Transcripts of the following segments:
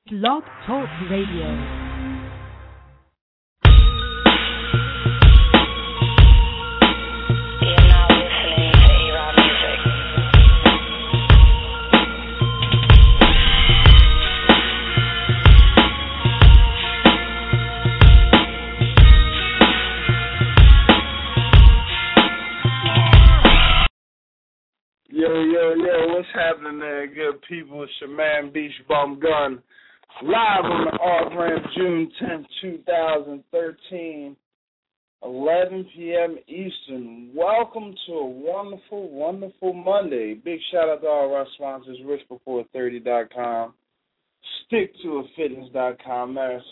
Blog Talk Radio. Yo, what's happening there, good people? It's your man, Beach Bum Gun, live on the off-ramp, June 10th, 2013, 11 p.m. Eastern. Welcome to a wonderful, wonderful Monday. Big shout-out to all of our sponsors, richbefore30.com, StickToItFitness.com,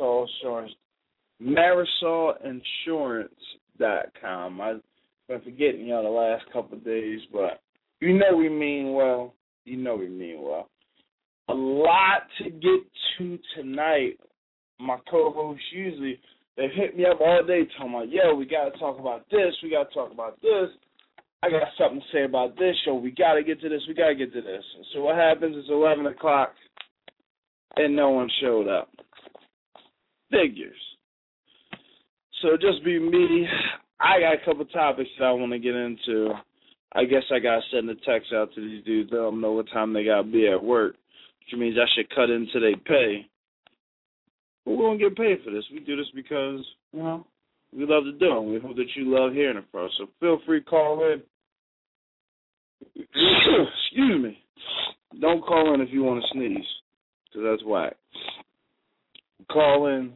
MarisolInsurance.com. I've been forgetting y'all the last couple of days, but you know we mean well. A lot to get to tonight. My co-hosts usually, they've hit me up all day talking about, yo, we got to talk about this, I got something to say about this, yo, we got to get to this. So what happens is 11 o'clock and no one showed up. Figures. So just be me. I got a couple topics that I want to get into. I guess I got to send a text out to these dudes, let them know what time they got to be at work, which means I should cut into their pay. But we don't get paid for this. We do this because, we love to do it. We hope that you love hearing it from us. So feel free to call in. Excuse me. Don't call in if you want to sneeze, because that's whack. Call in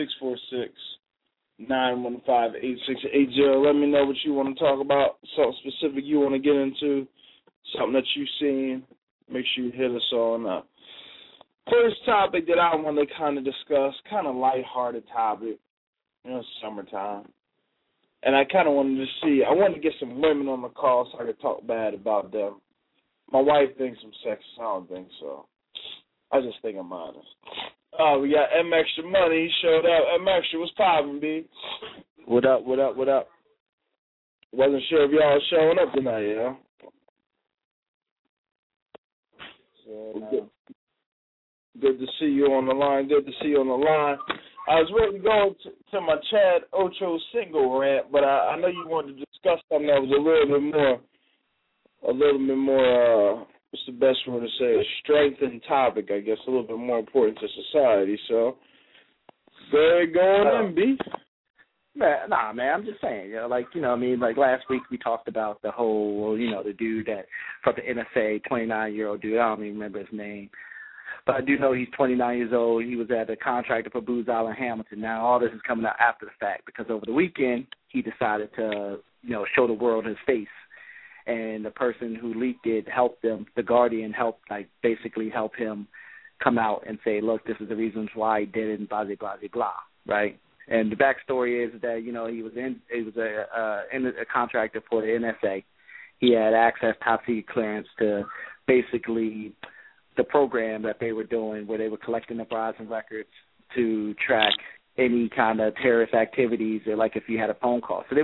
646-915-8680. Let me know what you want to talk about, something specific you want to get into, something that you've seen. Make sure you hit us on up. First topic that I want to kind of discuss, kind of lighthearted topic. It's summertime. And I kind of wanted to get some women on the call so I could talk bad about them. My wife thinks I'm sexist. I don't think so. I just think I'm honest. We got M Extra Money. He showed up. M Extra, what's poppin', B? What up? Wasn't sure if y'all was showing up tonight, Good to see you on the line. I was ready to go to my Chad Ocho single rant, but I know you wanted to discuss something that was a little bit more, what's the best word to say, a strengthened topic, I guess, a little bit more important to society. So, go on in, B. Man, I'm just saying, like last week we talked about the whole, the dude that from the NSA, 29-year-old dude, I don't even remember his name, but I do know he's 29 years old. He was at a contractor for Booz Allen Hamilton. Now all this is coming out after the fact because over the weekend he decided to, show the world his face. And the person who leaked it helped them. The Guardian helped him come out and say, look, this is the reasons why he did it, and blah, blah, blah, blah, right? And the backstory is that, he was a contractor for the NSA. He had access, top secret clearance to basically the program that they were doing where they were collecting the Verizon records to track any kind of terrorist activities or like if you had a phone call. So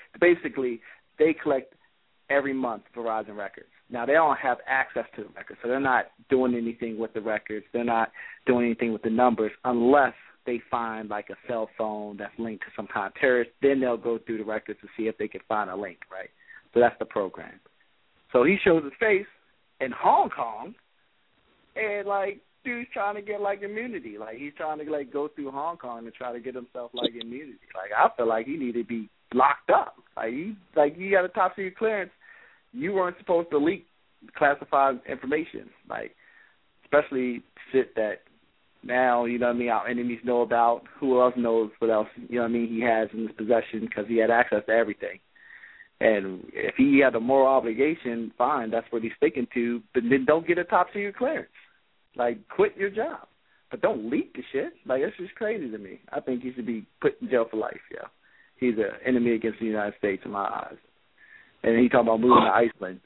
they collect every month Verizon records. Now, they don't have access to the records, so they're not doing anything with the records. They're not doing anything with the numbers unless they find, like, a cell phone that's linked to some kind of terrorist. Then they'll go through the records to see if they can find a link, right? So that's the program. So he shows his face in Hong Kong, and, dude's trying to get, immunity. He's trying to, go through Hong Kong and try to get himself, immunity. I feel like he need to be locked up. He got a top secret clearance. You weren't supposed to leak classified information, especially shit that now, our enemies know about. Who else knows what else, he has in his possession because he had access to everything. And if he had a moral obligation, fine, that's what he's sticking to, but then don't get a top secret clearance. Quit your job. But don't leak the shit. That's just crazy to me. I think he should be put in jail for life, He's an enemy against the United States in my eyes. And he talking about moving to Iceland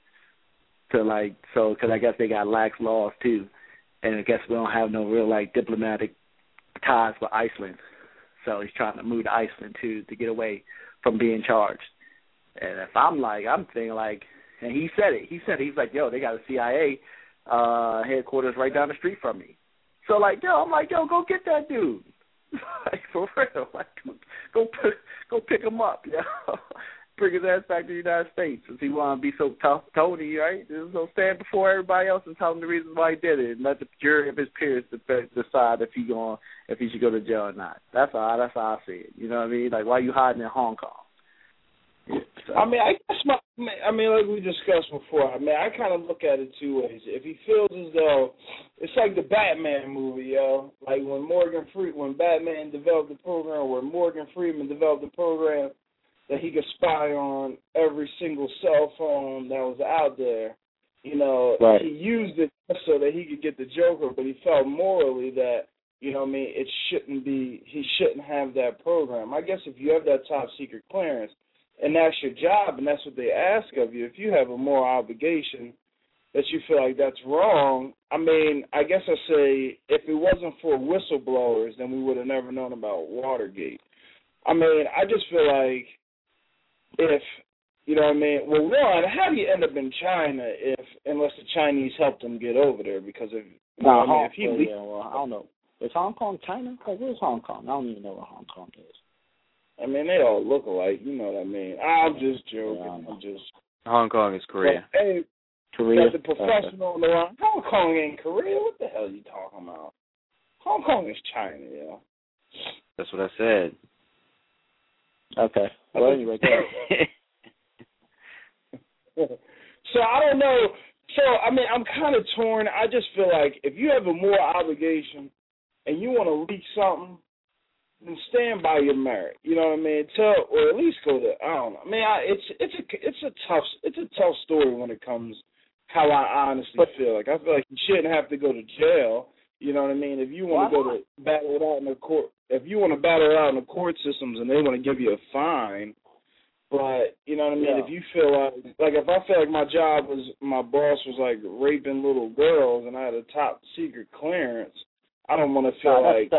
because I guess they got lax laws too. And I guess we don't have no real diplomatic ties with Iceland. So he's trying to move to Iceland too to get away from being charged. And if I'm thinking and he said it. He's like, yo, they got a CIA headquarters right down the street from me. So like, I'm like, go get that dude. Like, for real, like, go pick him up, Bring his ass back to the United States since he want to be so tough, Tony, right? So stand before everybody else and tell him the reasons why he did it, and let the jury of his peers decide if he should go to jail or not. That's how I see it. You know what I mean? Like, why you hiding in Hong Kong? Yeah, so. I mean, I guess like we discussed before, I kind of look at it two ways. If he feels as though it's like the Batman movie, like when Batman developed the program, where Morgan Freeman developed the program that he could spy on every single cell phone that was out there. Right. He used it so that he could get the Joker, but he felt morally that, it he shouldn't have that program. I guess if you have that top secret clearance and that's your job and that's what they ask of you, if you have a moral obligation that you feel like that's wrong, I guess I say if it wasn't for whistleblowers, then we would have never known about Watergate. I just feel like if, well, one, how do you end up in China unless the Chinese helped him get over there? Because if he I don't know. Is Hong Kong China? Where's Hong Kong? I don't even know where Hong Kong is. They all look alike. You know what I mean? I'm just joking. Hong Kong is Korea. But, hey, Korea. Got the professional on the line. Hong Kong ain't Korea. What the hell are you talking about? Hong Kong is China, That's what I said. Okay. Well, anyway, So I don't know. So I'm kind of torn. I just feel like if you have a moral obligation and you want to leak something, then stand by your merit. You know what I mean? Or at least go to. I don't know. It's a tough story when it comes how I honestly feel. Like I feel like you shouldn't have to go to jail. You know what I mean? If you want to go to battle it out in the court, if you want to battle it out in the court systems and they want to give you a fine, but you know what I mean? If you feel like if I feel like my boss was like raping little girls and I had a top secret clearance, I don't want to feel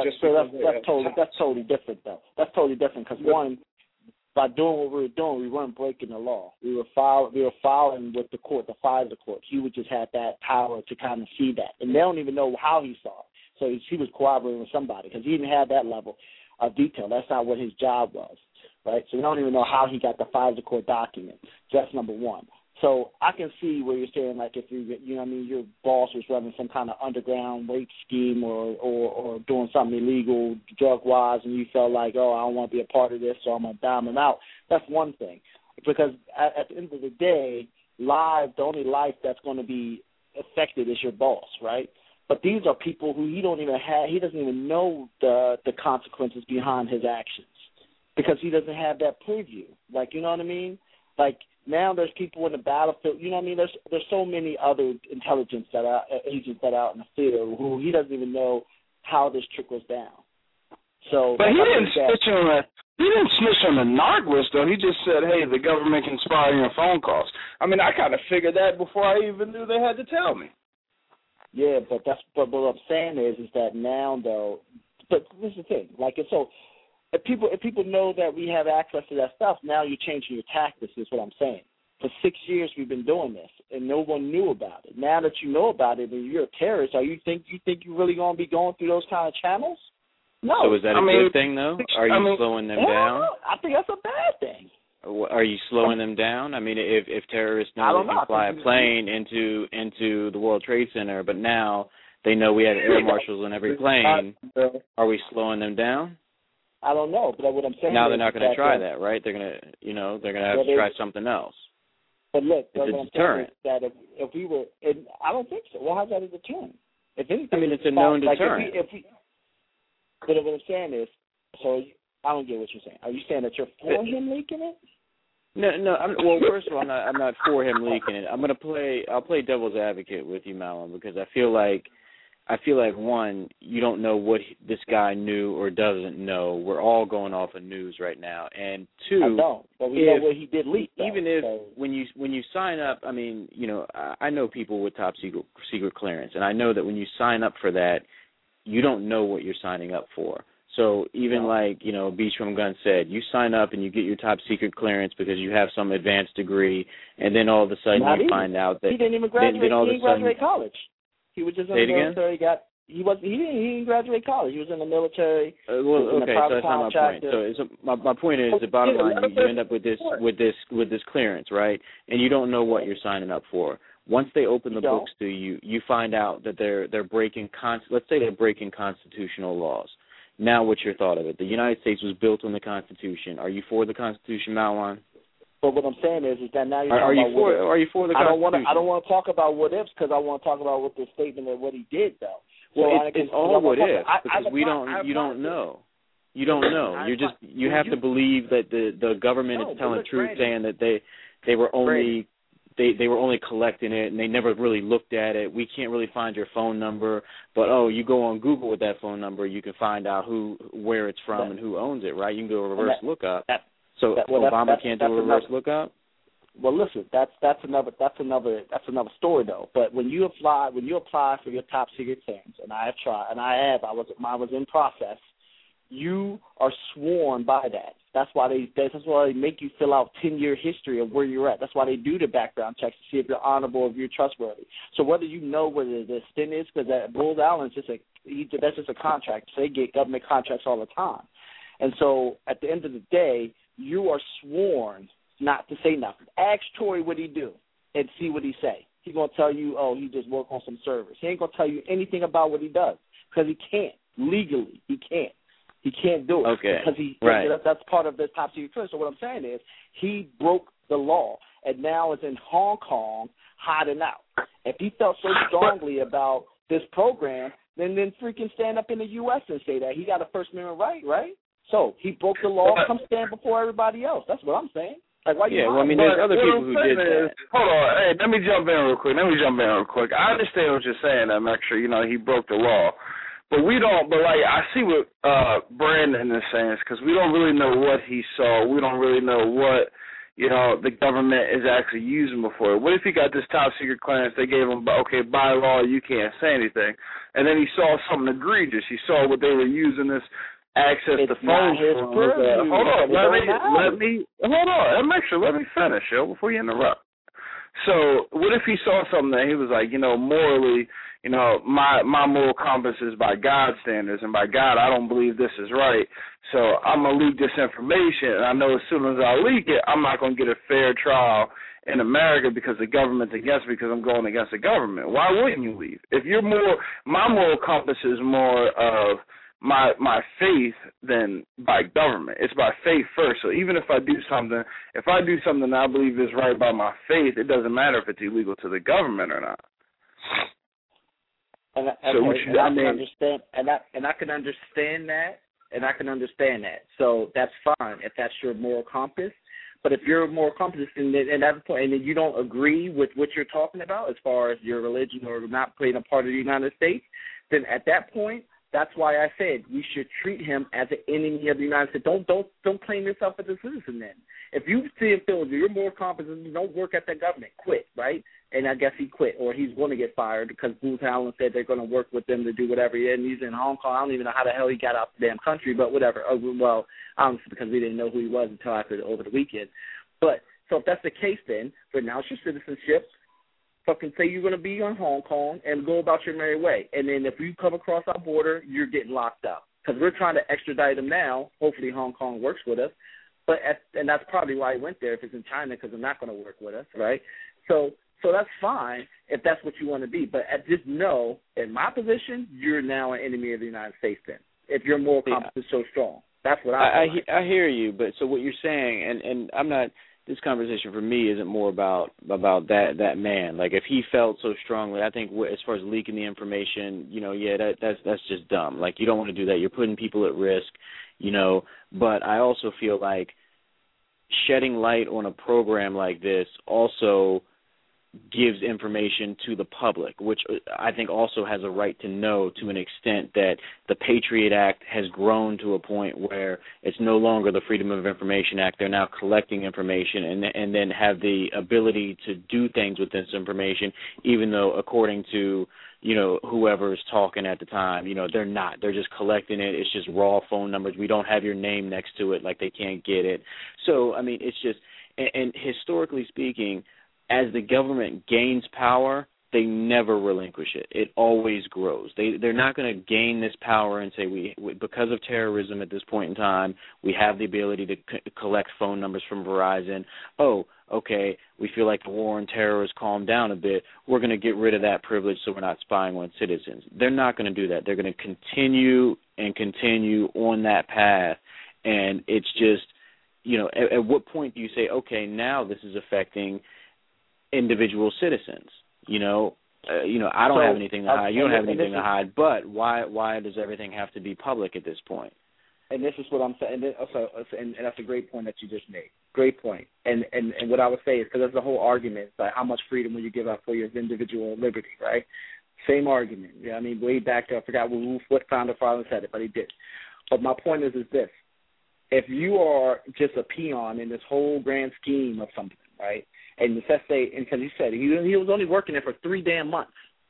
that's totally different though. That's totally different because one, by doing what we were doing, we weren't breaking the law. We were following with the court, the FISA court. He would just have that power to kind of see that, and they don't even know how he saw it. So he was cooperating with somebody because he didn't have that level of detail. That's not what his job was, right? So we don't even know how he got the FISA court document. So that's number one. So I can see where you're saying, like, if your boss was running some kind of underground rape scheme or doing something illegal drug-wise, and you felt like, I don't want to be a part of this, so I'm going to dime him out. That's one thing. Because at the end of the day, the only life that's going to be affected is your boss, right? But these are people who he doesn't even know the consequences behind his actions because he doesn't have that preview. Like, you know what I mean? Like, now there's people in the battlefield. You know what I mean? There's so many other intelligence agents that are out in the field who he doesn't even know how this trickles down. So, but he didn't snitch on the narc list, though. He just said, "Hey, the government can spy on your phone calls." I kind of figured that before I even knew they had to tell me. Yeah, but what I'm saying is that now though. But this is the thing. Like, so. If people know that we have access to that stuff, now you're changing your tactics is what I'm saying. For 6 years we've been doing this, and no one knew about it. Now that you know about it and you're a terrorist, you think you're really going to be going through those kind of channels? No. So is that a good thing, though? Are you slowing them down? I think that's a bad thing. Are you slowing them down? If terrorists know they can fly a plane into the World Trade Center, but now they know we have air marshals on every plane, are we slowing them down? I don't know, but what I'm saying now they're not going to try that, right? They're going to have to try something else. But look, it's a deterrent. That if we were, I don't think so. Well, how's that a deterrent? If anything, it's a known deterrent. But what I'm saying is, so I don't get what you're saying. Are you saying that you're for him leaking it? No. Well, first of all, I'm not for him leaking it. I'll play devil's advocate with you, Malum, because I feel like one, you don't know what this guy knew or doesn't know. We're all going off of news right now, and two, I don't. But we know what he did leak. Even when you sign up, I know people with top secret clearance, and I know that when you sign up for that, you don't know what you're signing up for. So even Beach from Gun said, you sign up and you get your top secret clearance because you have some advanced degree, and then all of a sudden find out that he didn't even graduate. He didn't graduate college. He was just in the military. He didn't graduate college. He was in the military. Well, okay, so that's not my point. So my point is, the bottom line, you end up with this clearance, right? And you don't know what you're signing up for. Once they open the books to you, you find out that they're breaking let's say they're breaking constitutional laws. Now, what's your thought of it? The United States was built on the Constitution. Are you for the Constitution, Malwan? But what I'm saying is that now are you for the Constitution? I don't want to talk about what ifs because I want to talk about what the statement and what he did though. Well, it's all what ifs because you don't know. You don't know. You have to believe that the government is telling the truth, saying that they were only. They were only collecting it, and they never really looked at it. We can't really find your phone number, but you go on Google with that phone number, you can find out where it's from and who owns it, right? You can do a reverse lookup. So Obama can't do a reverse lookup? Well, listen, that's another story though. But when you apply for your top secret clearance, and I have tried, and I was in process. You are sworn by that. That's why they make you fill out 10-year history of where you're at. That's why they do the background checks to see if you're honorable, if you're trustworthy. So whether you know where the stint is, because at Booz Allen, that's just a contract. So they get government contracts all the time. And so at the end of the day, you are sworn not to say nothing. Ask Troy what he do and see what he say. He's going to tell you, he just work on some servers. He ain't going to tell you anything about what he does because he can't. Legally, he can't. He can't do it because that's part of the top secret clearance. So what I'm saying is he broke the law and now is in Hong Kong hiding out. If he felt so strongly about this program, then freaking stand up in the U.S. and say that. He got a First Amendment right? So he broke the law. Come stand before everybody else. That's what I'm saying. Like, why well, I mean, there's other people who did that. Hold on. Hey, let me jump in real quick. I understand what you're saying. I'm actually, he broke the law. But I see what Brandon is saying, because we don't really know what he saw. We don't really know what, the government is actually using before. What if he got this top secret clearance? They gave him, by law, you can't say anything. And then he saw something egregious. He saw what they were using this access to phones for. Hold on. Let me finish, before you interrupt. So what if he saw something that he was like, morally, my moral compass is by God's standards, and by God, I don't believe this is right. So I'm going to leak this information, and I know as soon as I leak it, I'm not going to get a fair trial in America because the government's against me because I'm going against the government. Why wouldn't you leave? If my moral compass is more of my faith than by government. It's by faith first. So even if I do something I believe is right by my faith, it doesn't matter if it's illegal to the government or not. I can understand that. So that's fine if that's your moral compass. But if your moral compass and that's the point, and then you don't agree with what you're talking about as far as your religion or not playing a part of the United States, then at that point, that's why I said we should treat him as an enemy of the United States. Don't claim yourself as a citizen then. If you see him feeling you're more competent, don't work at the government, quit, right? And I guess he quit, or he's going to get fired because Booz Allen said they're going to work with them to do whatever. And he's in Hong Kong. I don't even know how the hell he got out the damn country, but whatever. Well, honestly, because we didn't know who he was until over the weekend. But so if that's the case, then renounce your citizenship. Fucking say you're going to be in Hong Kong and go about your merry way. And then if you come across our border, you're getting locked up. Because we're trying to extradite him now. Hopefully Hong Kong works with us. And that's probably why he went there if it's in China, because they're not going to work with us, right? So that's fine if that's what you want to be. But just know, in my position, you're now an enemy of the United States then, if your moral compass is so strong. That's what I hear you. But so what you're saying, and I'm not – this conversation for me isn't more about that man. Like if he felt so strongly, I think as far as leaking the information, that's just dumb. Like you don't want to do that. You're putting people at risk, But I also feel like shedding light on a program like this also gives information to the public, which I think also has a right to know to an extent that the Patriot Act has grown to a point where it's no longer the Freedom of Information Act. They're now collecting information and then have the ability to do things with this information, even though according to, whoever's talking at the time, they're not. They're just collecting it. It's just raw phone numbers. We don't have your name next to it, like they can't get it. So, I mean, it's just, and historically speaking, as the government gains power, they never relinquish it. It always grows. They're not going to gain this power and say, we because of terrorism at this point in time, we have the ability to collect phone numbers from Verizon. Oh, okay, we feel like the war on terror has calmed down a bit. We're going to get rid of that privilege so we're not spying on citizens. They're not going to do that. They're going to continue and continue on that path. And it's just, you know, at what point do you say, okay, now this is affecting individual citizens? You know, I don't have anything to hide. You don't have anything to hide. But why does everything have to be public at this point? And this is what I'm saying. And that's a great point that you just made. Great point. And what I would say is, because there's the whole argument, like how much freedom will you give up for your individual liberty, right? Same argument. Yeah, I mean, way back to, I forgot what founder father said it, but he did. But my point is this. If you are just a peon in this whole grand scheme of something, right? And let's say, and because he said he was only working there for 3 damn months.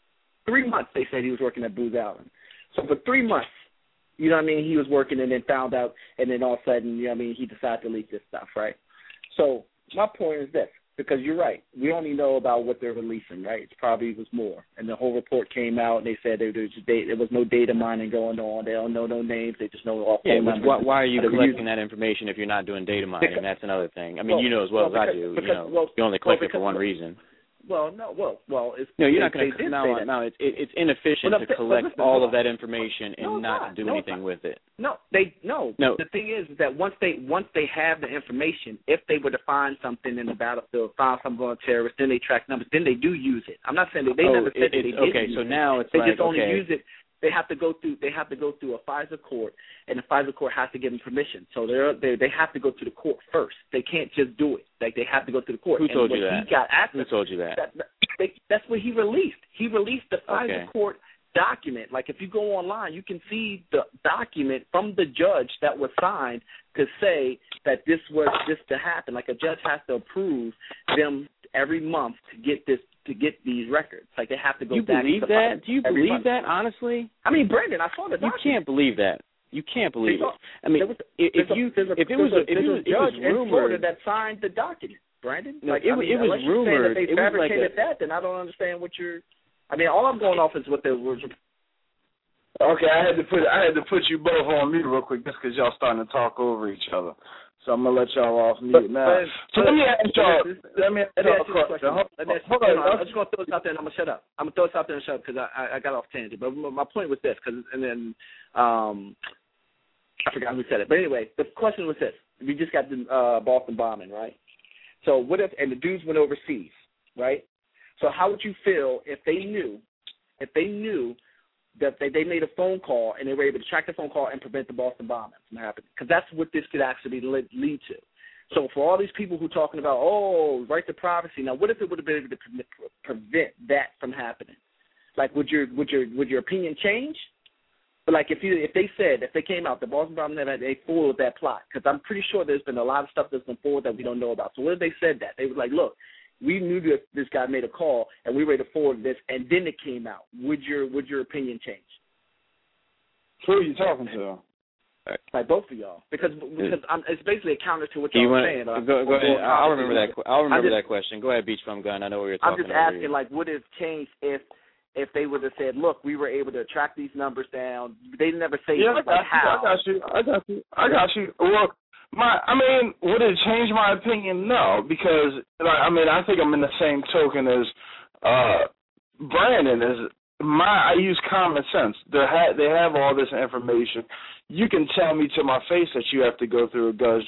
3 months they said he was working at Booz Allen. So for 3 months, you know what I mean, he was working and then found out, and then all of a sudden, you know what I mean, he decided to leak this stuff, right? So my point is this, because you're right. We only know about what they're releasing, right? It probably was more. And the whole report came out, and they said there was no data mining going on. They don't know no names. They just know all phone numbers. Why are you collecting that information if you're not doing data mining? That's another thing. I mean, you know as well as I do. You only collect it for one reason. Well, no. Well, it's no. You're not going to. No. It's inefficient to collect all of that information and not do anything with it. No. The thing is that once they have the information, if they were to find something in the battlefield, find some on terrorists, then they track numbers, then they do use it. I'm not saying that they never said that they didn't. Okay, so now it's they just only use it. They have to go through a FISA court, and the FISA court has to give them permission. So they have to go to the court first. They can't just do it. Like, they have to go to the court. Who told you that? Who told you that? That's what he released. He released the FISA court document. Like, if you go online, you can see the document from the judge that was signed to say that this was just to happen. Like, a judge has to approve them every month to get these records. Like, they have to go back. Do you believe that? Do you believe that, honestly? I mean, Brandon, I saw the document. You can't believe that. You can't believe it. I mean, if it was judge in rumored Florida that signed the document, Brandon. No, it was rumored. If they fabricated that, then I don't understand what you're. I mean, all I'm going off is what the words. Okay, I had to put you both on mute real quick just because y'all starting to talk over each other. So I'm gonna let y'all off mute now. So let me ask y'all a question. I'm just gonna throw this out there and I'm gonna shut up. I'm gonna throw this out there and shut up because I got off tangent. But my point was this, I forgot who said it. But anyway, the question was this: we just got the Boston bombing, right? So what if the dudes went overseas, right? So how would you feel if they knew that they made a phone call and they were able to track the phone call and prevent the Boston bombing from happening? Because that's what this could actually lead to. So for all these people who are talking about, right to privacy, now what if it would have been able to prevent that from happening? Like, would your opinion change? But like if they came out, the Boston bombing, they fooled that plot, because I'm pretty sure there's been a lot of stuff that's been forward that we don't know about. So what if they said that? They were like, look, we knew this guy made a call, and we were able to forward this, and then it came out. Would your opinion change? Who are you talking to? Like both of y'all, because it's basically a counter to what y'all are saying. Go ahead. I'll remember that question. Go ahead, Beach Bum Gun. I know what you're talking about. I'm just asking, like, would it have changed if they would have said, look, we were able to track these numbers down? They never say how. I got you. Look. Would it change my opinion? No, because I think I'm in the same token as Brandon. I use common sense. They have all this information. You can tell me to my face that you have to go through a judge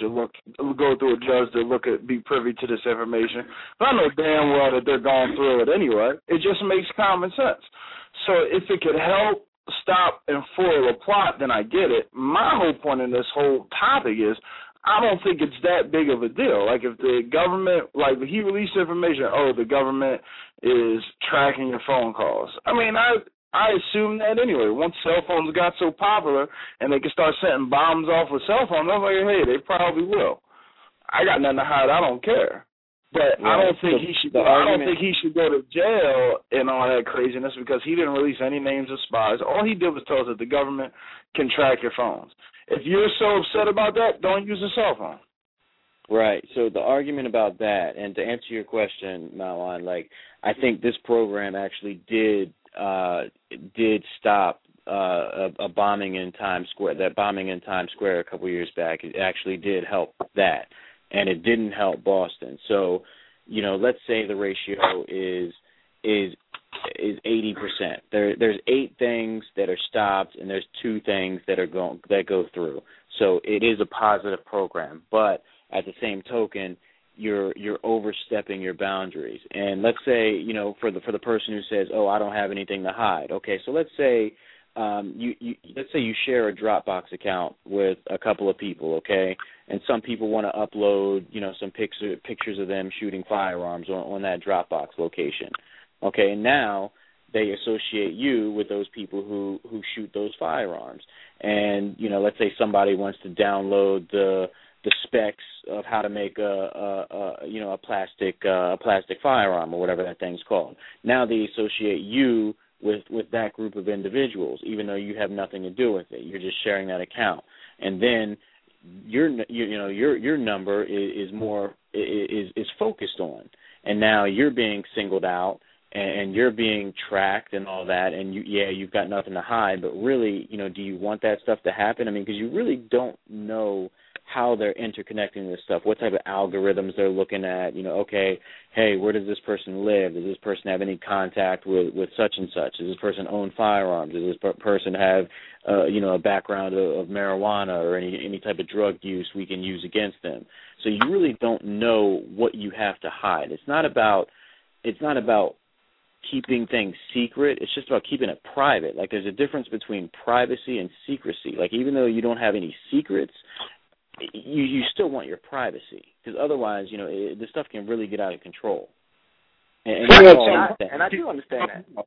to be privy to this information. But I know damn well that they're going through it anyway. It just makes common sense. So if it could help stop and foil a plot, then I get it. My whole point in this whole topic is, I don't think it's that big of a deal. Like, if the government, if he released information, the government is tracking your phone calls. I assume that anyway. Once cell phones got so popular and they could start setting bombs off with cell phones, I'm like, hey, they probably will. I got nothing to hide. I don't care. But I don't think he should. I don't think he should go to jail and all that craziness, because he didn't release any names of spies. All he did was tell us that the government can track your phones. If you're so upset about that, don't use a cell phone. Right. So the argument about that, and to answer your question, Mawan, like I think this program actually did stop a bombing in Times Square. That bombing in Times Square a couple of years back, it actually did help that, and it didn't help Boston. So, you know, let's say the ratio is 80%. There's 8 things that are stopped, and there's 2 things that go through. So it is a positive program, but at the same token, you're overstepping your boundaries. And let's say, you know, for the person who says, "Oh, I don't have anything to hide." Okay, so let's say you share a Dropbox account with a couple of people, okay, and some people want to upload, you know, some pictures of them shooting firearms on that Dropbox location. Okay, and now they associate you with those people who shoot those firearms. And, you know, let's say somebody wants to download the specs of how to make a plastic firearm or whatever that thing's called. Now they associate you with that group of individuals, even though you have nothing to do with it. You're just sharing that account, and then your number is focused on, and now you're being singled out. And you're being tracked and all that, and you've got nothing to hide. But really, you know, do you want that stuff to happen? I mean, because you really don't know how they're interconnecting this stuff, what type of algorithms they're looking at. You know, okay, hey, where does this person live? Does this person have any contact with such and such? Does this person own firearms? Does this person have, a background of marijuana or any type of drug use we can use against them? So you really don't know what you have to hide. It's not about keeping things secret. It's just about keeping it private. Like, there's a difference between privacy and secrecy. Like, even though you don't have any secrets, you still want your privacy, because otherwise, you know, this stuff can really get out of control. And I do understand that.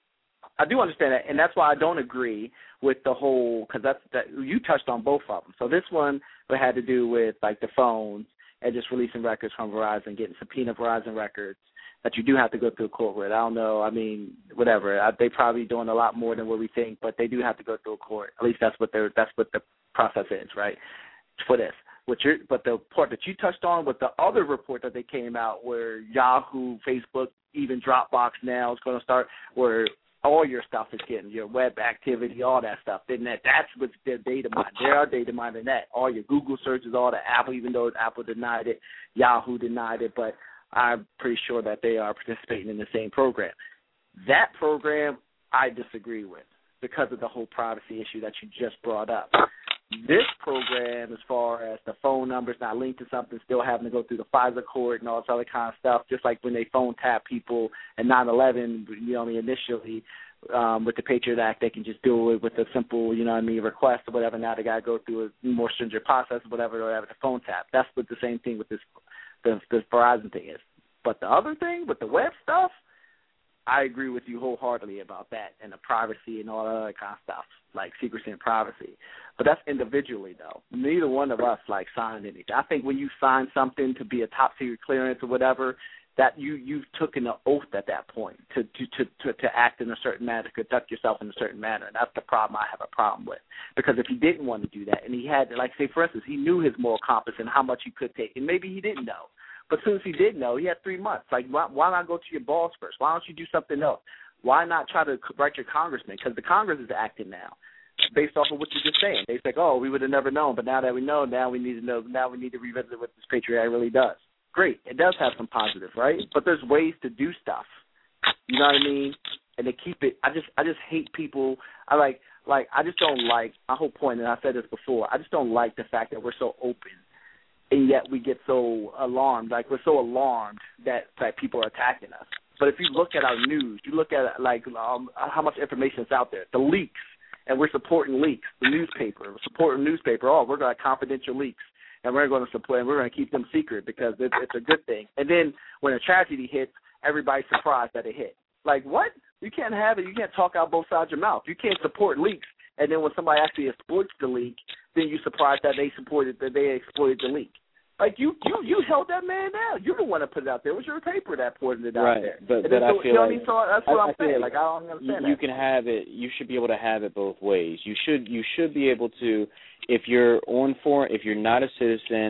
I do understand that, and that's why I don't agree with the whole, because that you touched on both of them. So this one had to do with, like, the phones and just releasing records from Verizon, getting subpoena Verizon records that you do have to go through a court with. I don't know. I mean, whatever. They probably doing a lot more than what we think, but they do have to go through a court. At least that's what the process is, right? For this. But the part that you touched on with the other report that they came out, where Yahoo, Facebook, even Dropbox now is going to start, where all your stuff is getting, your web activity, all that stuff. Then that's what their data mine. They are data mining that. All your Google searches, all the Apple, even though Apple denied it, Yahoo denied it, but I'm pretty sure that they are participating in the same program. That program I disagree with because of the whole privacy issue that you just brought up. This program, as far as the phone numbers not linked to something, still having to go through the FISA court and all this other kind of stuff, just like when they phone tap people in 9/11, you know what I mean, initially with the Patriot Act, they can just do it with a simple, you know what I mean, request or whatever. Now they got to go through a more stringent process or whatever the phone tap. That's what the same thing with this Verizon thing is. But the other thing with the web stuff, I agree with you wholeheartedly about that and the privacy and all that other kind of stuff, like secrecy and privacy. But that's individually, though. Neither one of us, like, signed anything. I think when you sign something to be a top secret clearance or whatever, that you've taken an oath at that point to act in a certain manner, to conduct yourself in a certain manner. And that's the problem I have a problem with. Because if he didn't want to do that, and he had, like, say, for instance, he knew his moral compass and how much he could take, and maybe he didn't know. But as soon as he did know, he had 3 months. Like, why not go to your boss first? Why don't you do something else? Why not try to write your congressman? Because the Congress is acting now based off of what you're just saying. They say, oh, we would have never known, but now that we know, now we need to know. Now we need to revisit what this Patriot Act really does. Great. It does have some positive, right? But there's ways to do stuff. You know what I mean? And they keep it. I just hate people. I just don't like, my whole point, and I said this before, I just don't like the fact that we're so open. And yet we get so alarmed, like we're so alarmed that people are attacking us. But if you look at our news, you look at how much information is out there, the leaks, and we're supporting leaks. The newspaper, we're supporting newspaper. Oh, we're going to have confidential leaks, and we're going to support, and we're going to keep them secret because it's a good thing. And then when a tragedy hits, everybody's surprised that it hit. Like, what? You can't have it. You can't talk out both sides of your mouth. You can't support leaks, and then when somebody actually exploits the leak, then you're surprised that they exploited the leak. Like, you held that man down. You don't want to put it out there. It was your paper that put it out there. But I feel like, so that's what I'm saying. Like, I don't understand you can have it. You should be able to have it both ways. You should be able to, if you're not a citizen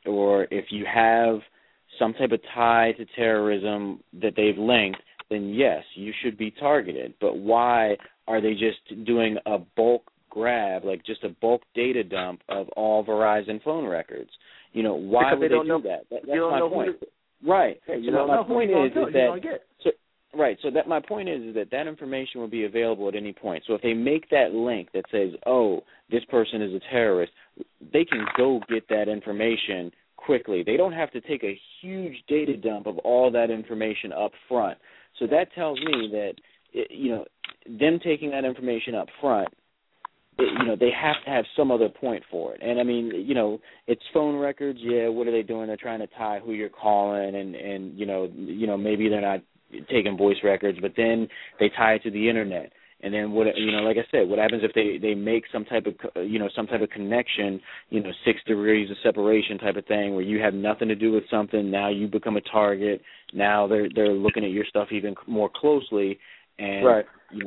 or if you have some type of tie to terrorism that they've linked, then yes, you should be targeted. But why are they just doing a bulk grab, like just a bulk data dump of all Verizon phone records? Why would they do that? That's my point. Right. So my point is that my point is that information will be available at any point. So if they make that link that says, oh, this person is a terrorist, they can go get that information quickly. They don't have to take a huge data dump of all that information up front. So that tells me that, them taking that information up front, they have to have some other point for it. And, I mean, it's phone records. Yeah, what are they doing? They're trying to tie who you're calling and maybe they're not taking voice records, but then they tie it to the Internet. And then like I said, what happens if they make some type of connection, 6 degrees of separation type of thing, where you have nothing to do with something, now you become a target, now they're looking at your stuff even more closely, and right.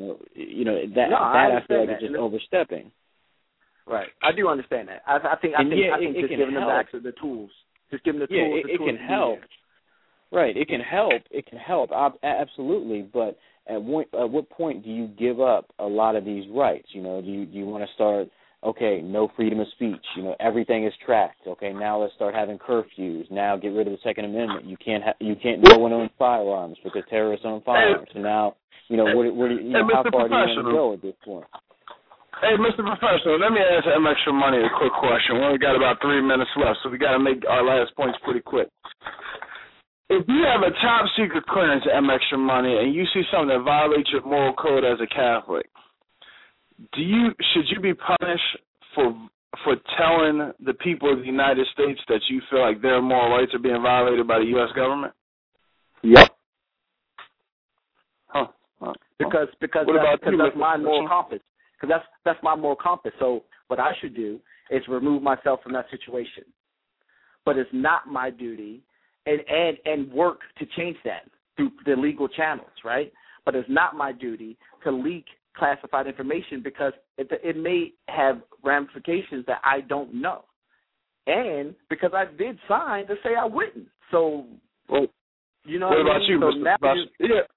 I feel like it's just overstepping. Right, I do understand that. I think just giving them access to the tools, just giving the tools. It can help. Right, it can help. It can help, absolutely, but at what point do you give up a lot of these rights? Do you want to start, okay, no freedom of speech, everything is tracked. Okay, now let's start having curfews. Now get rid of the Second Amendment. No one owns firearms because terrorists own firearms. So now, how far do you want to go at this point? Hey, Mr. Professional, let me ask M Extra Money a quick question. We only got about 3 minutes left, so we got to make our last points pretty quick. If you have a top secret clearance at M Extra Money and you see something that violates your moral code as a Catholic, should you be punished for telling the people of the United States that you feel like their moral rights are being violated by the U.S. government? Yep. Huh. Because that's my moral compass. Because that's my moral compass. So what I should do is remove myself from that situation. But it's not my duty. And work to change that through the legal channels, right? But it's not my duty to leak classified information because it may have ramifications that I don't know. And because I did sign to say I wouldn't. So, what about you, so Mr. Professor?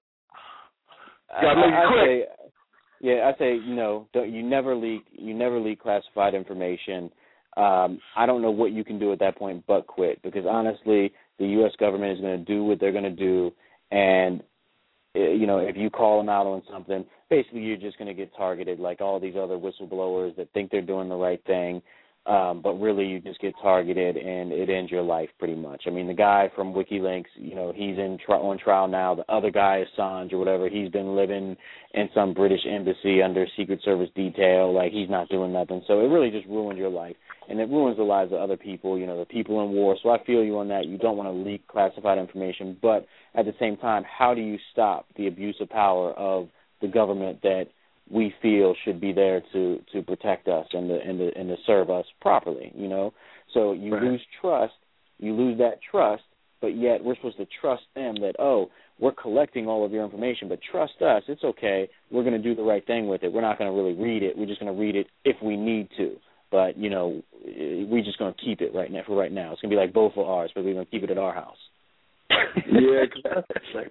Yeah. I say you never leak classified information. I don't know what you can do at that point but quit, because honestly, the U.S. government is going to do what they're going to do, and if you call them out on something, basically you're just going to get targeted like all these other whistleblowers that think they're doing the right thing, but really you just get targeted and it ends your life pretty much. I mean, the guy from WikiLeaks, he's on trial now. The other guy, Assange or whatever, he's been living in some British embassy under Secret Service detail, like he's not doing nothing. So it really just ruined your life, and it ruins the lives of other people, the people in war. So I feel you on that. You don't want to leak classified information, but at the same time, how do you stop the abuse of power of the government that we feel should be there to protect us and to serve us properly, So you lose trust, you lose that trust, but yet we're supposed to trust them that, we're collecting all of your information, but trust us, it's okay, we're going to do the right thing with it. We're not going to really read it. We're just going to read it if we need to. But, we're just going to keep it right now. For right now, it's going to be like both of ours, but we're going to keep it at our house. Yeah,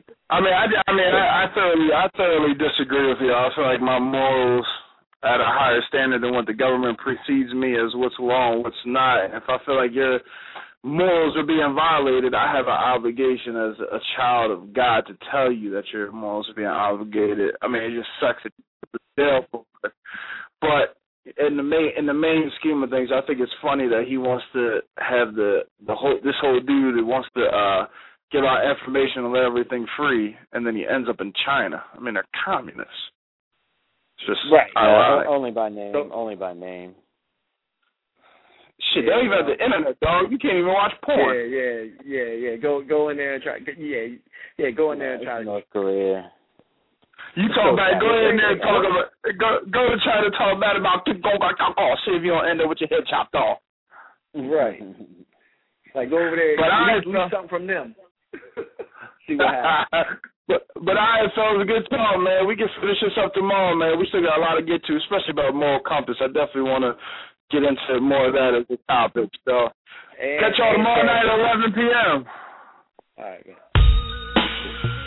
I thoroughly disagree with you. I feel like my morals at a higher standard than what the government precedes me as what's wrong, what's not. And if I feel like your morals are being violated, I have an obligation as a child of God to tell you that your morals are being obligated. I mean, it just sucks at the jail for it. But in the main scheme of things, I think it's funny that he wants to have this whole dude that wants to get our information and let everything free, and then he ends up in China. I mean, they're communists. It's just right. Only by name. Shit, they don't even have the internet, dog. You can't even watch porn. Yeah. Go in there and try. Yeah. Go in there and try. North Korea. You talk bad. Go in there and talk about. Go to China, talk bad about. See if you don't end up with your head chopped off. Right. Like go over there. But and learn something from them. See what happens. But all right, so it was a good talk, man. We can finish this up tomorrow, man. We still got a lot to get to, especially about moral compass. I definitely want to get into more of that as a topic. So, Catch y'all tomorrow night at 11 p.m. All right, man.